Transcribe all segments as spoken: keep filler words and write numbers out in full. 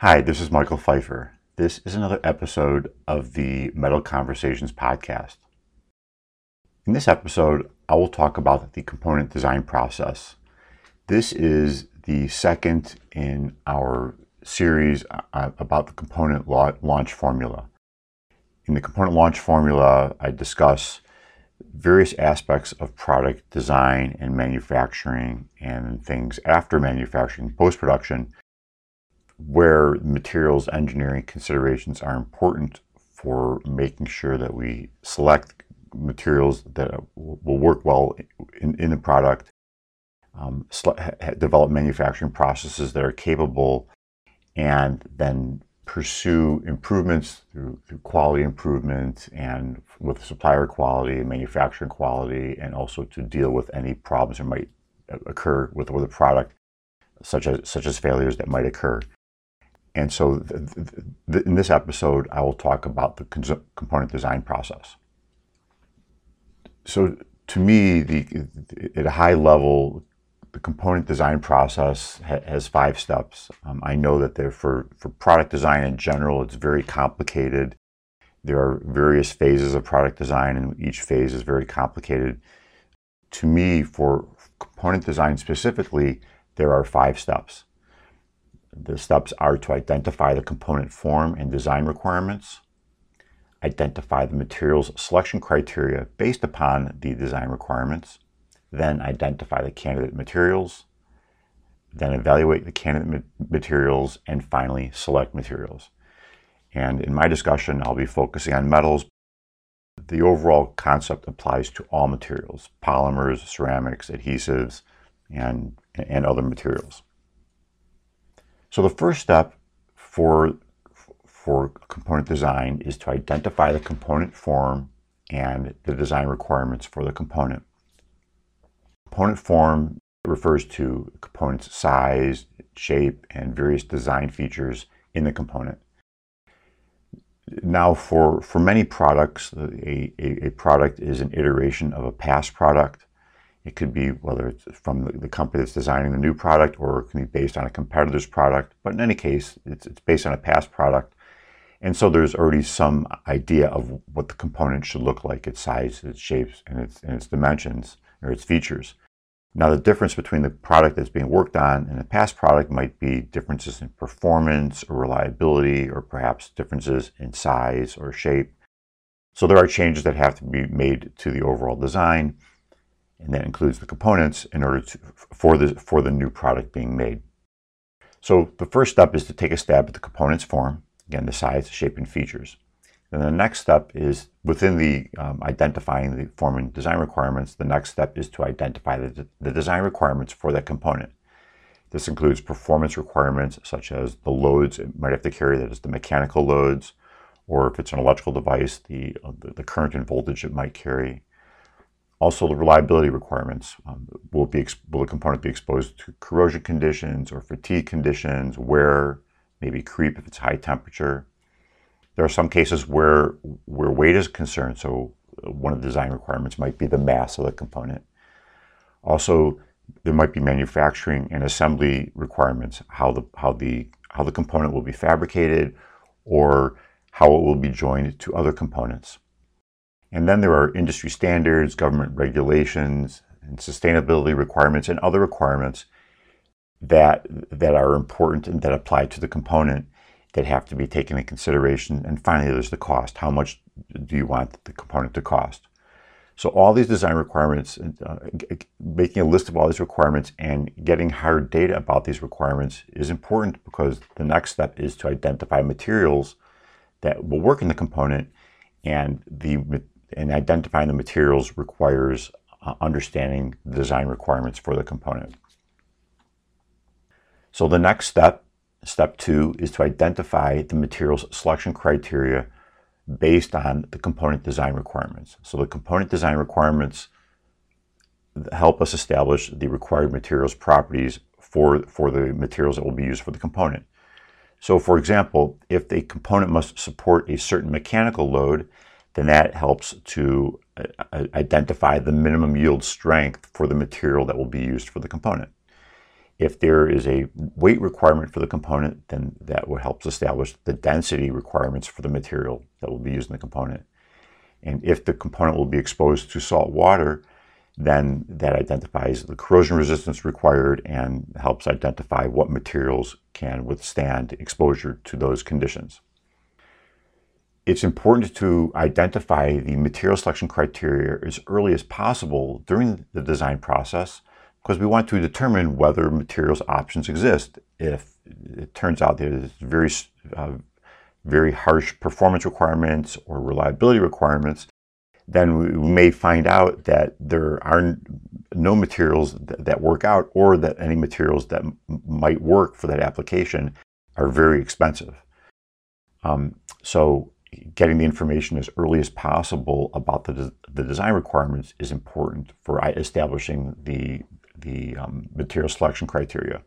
Hi, this is Michael Pfeiffer. This is another episode of the Metal Conversations podcast. In this episode, I will talk about the component design process. This is the second in our series about the component launch formula. In the component launch formula, I discuss various aspects of product design and manufacturing and things after manufacturing, post-production, where materials engineering considerations are important for making sure that we select materials that will work well in, in the product, um, develop manufacturing processes that are capable, and then pursue improvements through, through quality improvement and with supplier quality, manufacturing quality, and also to deal with any problems that might occur with, with a product, such as such as failures that might occur. And so th th in this episode, I will talk about the component design process. So to me, the, at a high level, the component design process ha has five steps. Um, I know that there for, for product design in general, it's very complicated. There are various phases of product design, and each phase is very complicated. To me, for component design specifically, there are five steps. The steps are to identify the component form and design requirements, identify the materials selection criteria based upon the design requirements, then identify the candidate materials, then evaluate the candidate ma materials, and finally select materials. And in my discussion, I'll be focusing on metals. The overall concept applies to all materials: polymers, ceramics, adhesives, and, and other materials. So the first step for, for component design is to identify the component form and the design requirements for the component. Component form refers to the component's size, shape, and various design features in the component. Now, for, for many products, a, a, a product is an iteration of a past product. It could be whether it's from the, the company that's designing the new product, or it can be based on a competitor's product. But in any case, it's, it's based on a past product. And so there's already some idea of what the component should look like: its size, its shapes, and its, and its dimensions, or its features. Now, the difference between the product that's being worked on and the past product might be differences in performance or reliability, or perhaps differences in size or shape. So there are changes that have to be made to the overall design, and that includes the components in order to, for the, for the new product being made. So the first step is to take a stab at the component's form, again, the size, shape, and features. Then the next step is, within the um, identifying the form and design requirements, the next step is to identify the, the design requirements for that component. This includes performance requirements, such as the loads it might have to carry, that is the mechanical loads, or if it's an electrical device, the, uh, the, the current and voltage it might carry. Also, the reliability requirements. Um, will, be, will the component be exposed to corrosion conditions or fatigue conditions, wear, maybe creep if it's high temperature. There are some cases where, where weight is concerned, so one of the design requirements might be the mass of the component. Also, there might be manufacturing and assembly requirements, how the, how the, how the component will be fabricated, or how it will be joined to other components. And then there are industry standards, government regulations, and sustainability requirements, and other requirements that, that are important and that apply to the component that have to be taken into consideration. And finally, there's the cost. How much do you want the component to cost? So all these design requirements, uh, making a list of all these requirements and getting hard data about these requirements is important, because the next step is to identify materials that will work in the component, and the and identifying the materials requires uh, understanding the design requirements for the component. So the next step, step two, is to identify the materials selection criteria based on the component design requirements. So the component design requirements help us establish the required materials properties for, for the materials that will be used for the component. So for example, if the component must support a certain mechanical load, then that helps to uh, identify the minimum yield strength for the material that will be used for the component. If there is a weight requirement for the component, then that will help establish the density requirements for the material that will be used in the component. And if the component will be exposed to salt water, then that identifies the corrosion resistance required and helps identify what materials can withstand exposure to those conditions. It's important to identify the material selection criteria as early as possible during the design process, because we want to determine whether materials options exist. If it turns out that there's very, uh, very harsh performance requirements or reliability requirements, then we may find out that there are no materials that, that work out, or that any materials that m might work for that application are very expensive. Um, so getting the information as early as possible about the, de the design requirements is important for establishing the, the um, material selection criteria.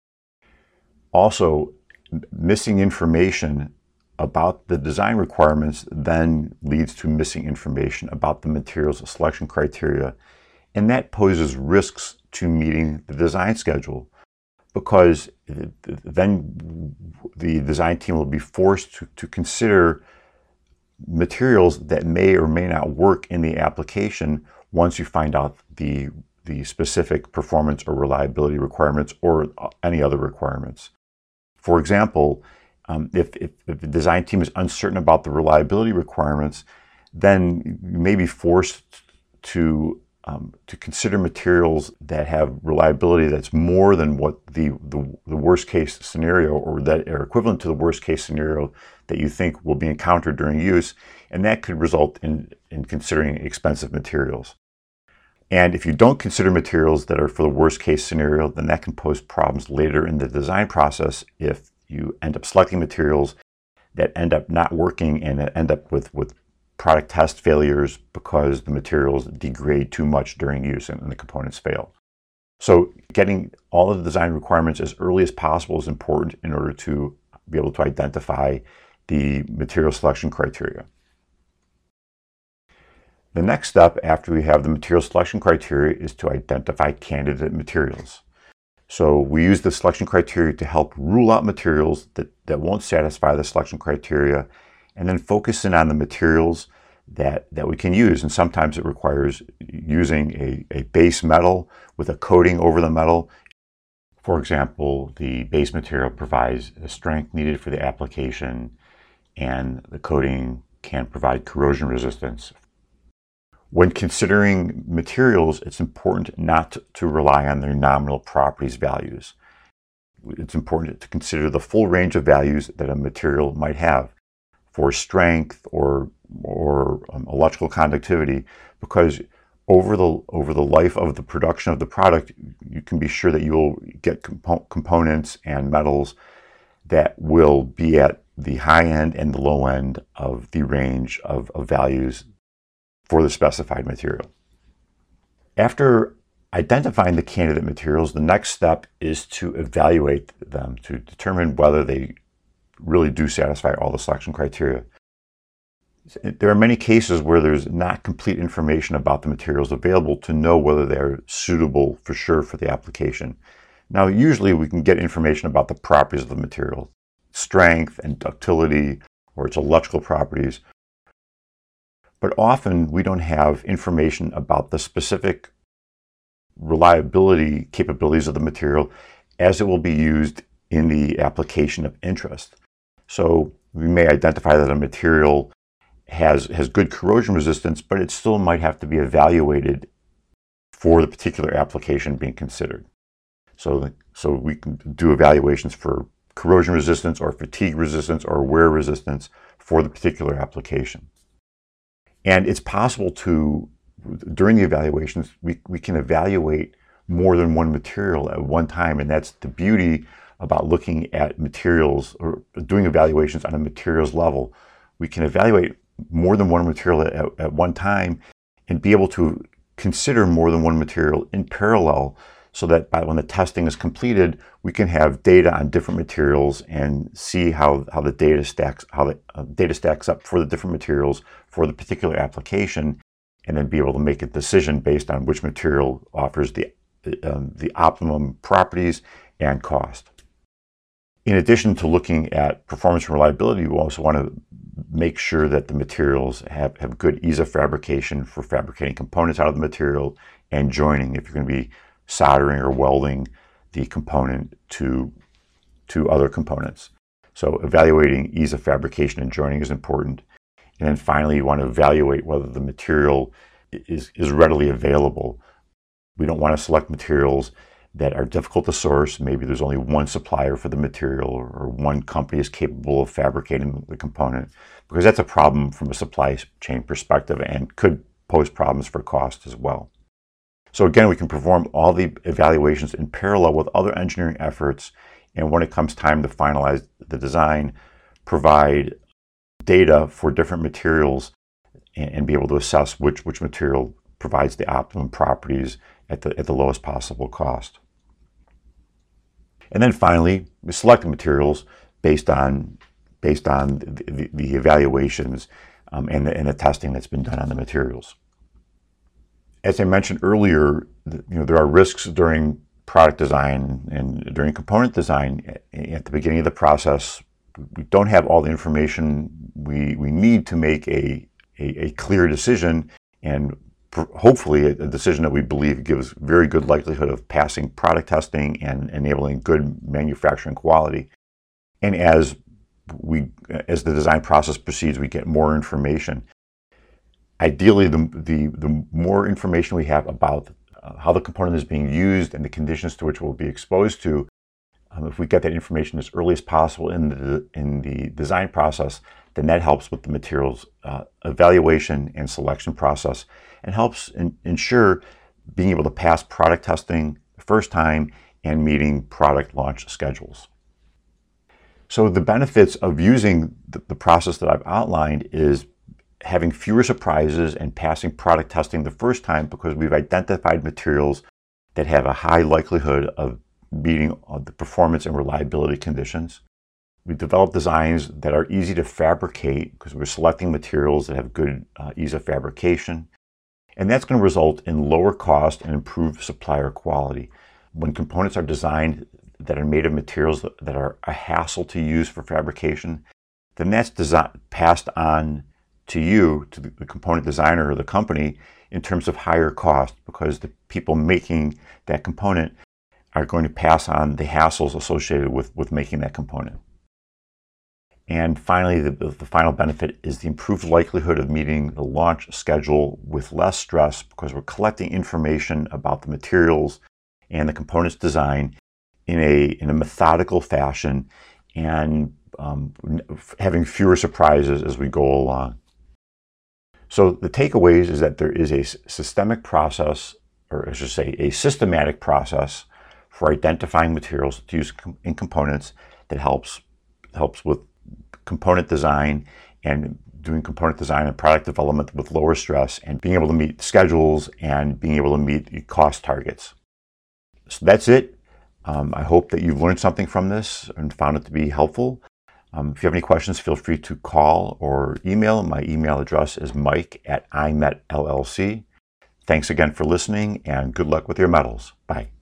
Also, missing information about the design requirements then leads to missing information about the materials selection criteria, and that poses risks to meeting the design schedule, because then the design team will be forced to, to consider materials that may or may not work in the application once you find out the, the specific performance or reliability requirements or any other requirements. For example, Um, if, if, if the design team is uncertain about the reliability requirements, then you may be forced to, um, to consider materials that have reliability that's more than what the, the, the worst case scenario, or that are equivalent to the worst case scenario that you think will be encountered during use, and that could result in, in considering expensive materials. And if you don't consider materials that are for the worst case scenario, then that can pose problems later in the design process if you end up selecting materials that end up not working and end up with, with product test failures because the materials degrade too much during use and the components fail. So getting all of the design requirements as early as possible is important in order to be able to identify the material selection criteria. The next step after we have the material selection criteria is to identify candidate materials. So we use the selection criteria to help rule out materials that, that won't satisfy the selection criteria, and then focus in on the materials that, that we can use. And sometimes it requires using a, a base metal with a coating over the metal. For example, the base material provides the strength needed for the application, and the coating can provide corrosion resistance. When considering materials, it's important not to rely on their nominal properties values. It's important to consider the full range of values that a material might have for strength or, or um, electrical conductivity, because over the, over the life of the production of the product, you can be sure that you will get compo components and metals that will be at the high end and the low end of the range of, of values for the specified material. After identifying the candidate materials, the next step is to evaluate them to determine whether they really do satisfy all the selection criteria. There are many cases where there's not complete information about the materials available to know whether they're suitable for sure for the application. Now, usually we can get information about the properties of the material, strength and ductility, or its electrical properties. But often we don't have information about the specific reliability capabilities of the material as it will be used in the application of interest. So we may identify that a material has, has good corrosion resistance, but it still might have to be evaluated for the particular application being considered. So, so we can do evaluations for corrosion resistance or fatigue resistance or wear resistance for the particular application. And it's possible to, during the evaluations, we, we can evaluate more than one material at one time. And that's the beauty about looking at materials or doing evaluations on a materials level. We can evaluate more than one material at, at one time and be able to consider more than one material in parallel, so that by when the testing is completed, we can have data on different materials and see how, how the data stacks how the uh, data stacks up for the different materials for the particular application, and then be able to make a decision based on which material offers the um, the optimum properties and cost. In addition to looking at performance and reliability, we also want to make sure that the materials have, have good ease of fabrication for fabricating components out of the material and joining if you're going to be soldering or welding the component to, to other components. So evaluating ease of fabrication and joining is important. And then finally, you want to evaluate whether the material is, is readily available. We don't want to select materials that are difficult to source. Maybe there's only one supplier for the material, or one company is capable of fabricating the component, because that's a problem from a supply chain perspective and could pose problems for cost as well. So again, we can perform all the evaluations in parallel with other engineering efforts, and when it comes time to finalize the design, provide data for different materials and, and be able to assess which, which material provides the optimum properties at the, at the lowest possible cost. And then finally, we select the materials based on, based on the, the, the evaluations um, and, the, and the testing that's been done on the materials. As I mentioned earlier, you know, there are risks during product design and during component design. At the beginning of the process, we don't have all the information we, we need to make a, a, a clear decision, and hopefully a decision that we believe gives very good likelihood of passing product testing and enabling good manufacturing quality. And as we, as the design process proceeds, we get more information. Ideally, the, the, the more information we have about uh, how the component is being used and the conditions to which we'll be exposed to, um, if we get that information as early as possible in the, in the design process, then that helps with the materials uh, evaluation and selection process, and helps in, ensure being able to pass product testing the first time and meeting product launch schedules. So the benefits of using the, the process that I've outlined is having fewer surprises and passing product testing the first time, because we've identified materials that have a high likelihood of meeting the performance and reliability conditions. We develop designs that are easy to fabricate because we're selecting materials that have good uh, ease of fabrication. And that's going to result in lower cost and improved supplier quality. When components are designed that are made of materials that, that are a hassle to use for fabrication, then that's design, passed on to you, to the, the component designer or the company, in terms of higher cost, because the people making that component are going to pass on the hassles associated with, with making that component. And finally, the, the final benefit is the improved likelihood of meeting the launch schedule with less stress, because we're collecting information about the materials and the components design in a, in a methodical fashion, and um, having fewer surprises as we go along. So the takeaways is that there is a systemic process, or I should say a systematic process, for identifying materials to use in components that helps, helps with component design and doing component design and product development with lower stress, and being able to meet schedules and being able to meet cost targets. So that's it. Um, I hope that you've learned something from this and found it to be helpful. Um, if you have any questions, feel free to call or email. My email address is mike at imet L L C. Thanks again for listening, and good luck with your metals. Bye.